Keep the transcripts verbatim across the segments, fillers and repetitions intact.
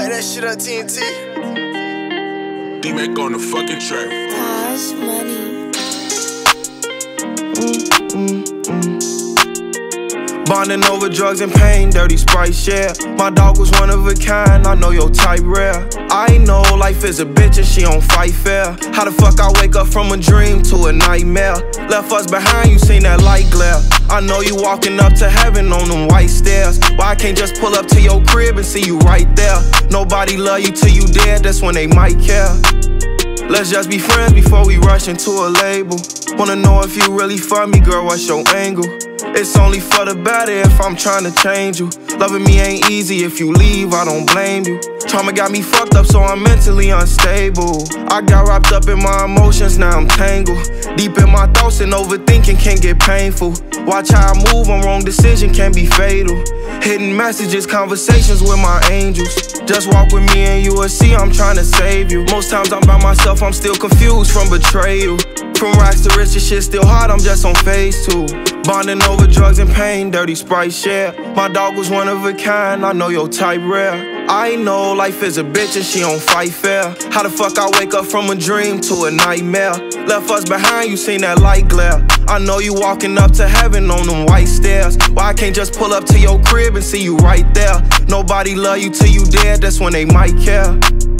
Light that shit on T N T. D-Mac on the fucking track. Taj Money. Mm, mm, mm. Bonding over drugs and pain, dirty Sprite, yeah. My dog was one of a kind, I know your type rare. I know life is a bitch and she don't fight fair. How the fuck I wake up from a dream to a nightmare? Left us behind, you seen that light glare. I know you walking up to heaven on them white stairs. Why I can't just pull up to your crib and see you right there? Nobody love you till you dead, that's when they might care. Let's just be friends before we rush into a label. Wanna know if you really for me, girl, what's your angle? It's only for the better if I'm trying to change you. Loving me ain't easy, if you leave, I don't blame you. Trauma got me fucked up, so I'm mentally unstable. I got wrapped up in my emotions, now I'm tangled. Deep in my thoughts and overthinking can get painful. Watch how I move, on wrong decision can be fatal. Hidden messages, conversations with my angels. Just walk with me and you will see I'm trying to save you. Most times I'm by myself, I'm still confused from betrayal. From racks to riches, shit still hard, I'm just on phase two. Bonding over drugs and pain, dirty Sprite, share. My dog was one of a kind, I know your type rare. I know life is a bitch and she don't fight fair. How the fuck I wake up from a dream to a nightmare? Left us behind, you seen that light glare. I know you walking up to heaven on them white stairs. Why I can't just pull up to your crib and see you right there? Nobody love you till you dead, that's when they might care.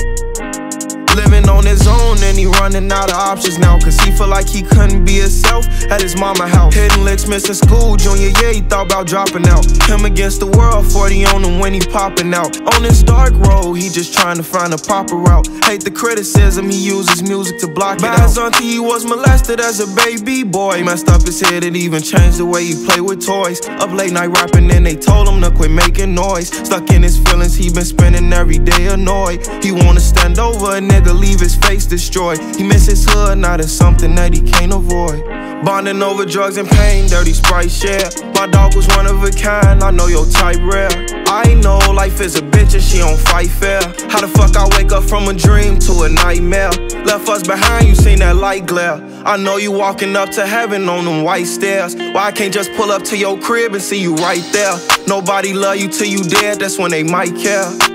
Living on his own and he running out of options now, cause he feel like he couldn't be himself at his mama house. Hidden licks, missing school, junior year he thought about dropping out. Him against the world, forty on him when he popping out. On this dark road, he just trying to find a proper route. Hate the criticism, he uses music to block it out. By his auntie, he was molested as a baby boy. Messed up his head and even changed the way he play with toys. Up late night rapping and they told him to quit making noise. Stuck in his feelings, he been spending every day annoyed. He wanna stand over a nigga, leave his face destroyed. He miss his hood, now it's something that he can't avoid. Bonding over drugs and pain, dirty Sprite, share. My dog was one of a kind, I know your type rare. I know life is a bitch and she don't fight fair. How the fuck I wake up from a dream to a nightmare? Left us behind, you seen that light glare. I know you walking up to heaven on them white stairs. Why I can't just pull up to your crib and see you right there? Nobody love you till you dead, that's when they might care.